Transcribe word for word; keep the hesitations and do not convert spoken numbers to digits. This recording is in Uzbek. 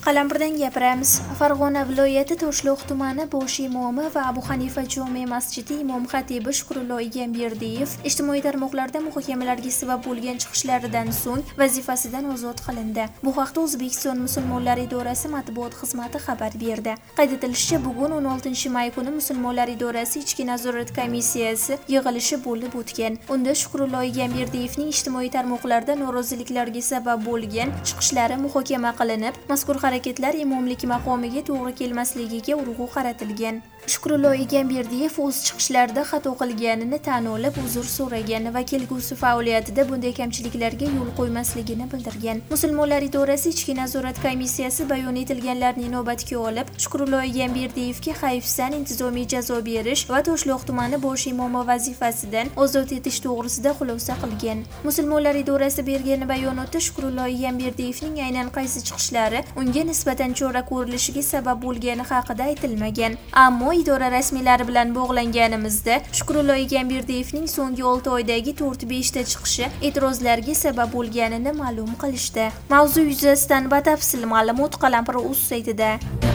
Qalampirdan gapiramiz. Farg'ona viloyati Toshloq tumani bosh imomi va Abu Hanifa jome masjidi imom xatibi Shukrullo Egamberdiyev ijtimoiy tarmoqlarda muhokamalarga sabab bo'lgan chiqishlaridan so'ng vazifasidan ozod qilindi. Bu haqda O'zbekiston musulmonlar idorasi matbuot xizmati xabar berdi. Qayd etilishicha, bugun o'n oltinchi may kuni musulmonlar idorasi ichki nazorat komissiyasi yig'ilishi bo'lib o'tgan. Unda Shukrullo Egamberdiyevning ijtimoiy tarmoqlarda noroziliklarga sabab bo'lgan chiqishlari muhokama qilinib, mazkur harakatlar imomlik maqomiga to'g'ri kelmasligiga urg'u qaratilgan. Shukrullo Egamberdiyev o'z chiqishlarida xato qilganini tan olib, uzr so'ragan va kelgusi faoliyatida bunday kamchiliklarga yo'l qo'ymasligini bildirgan. Musulmonlar idorasi ichki nazorat komissiyasi bayon etilganlarni inobatga olib, Shukrullo Egamberdiyevga hayfsan intizomiy jazo berish va Toshloq tumani bosh imomi vazifasidan ozod etish to'g'risida xulosa qilgan. Musulmonlar idorasi bergan bayonotda Shukrullo Egamberdiyevning aynan qaysi chiqishlari unga nisbatan chora ko'rilishiga sabab bo'lgani haqida aytilmagan. Ammo idora rasmiylari bilan bog'langanimizda Shukrullo Egamberdiyevning so'nggi olti oydagi to'rt besh ta chiqishi e'tirozlarga sabab bo'lganini ma'lum qilishdi. Mavzu yuzasidan batafsil ma'lumot Qalampir.uz saytida.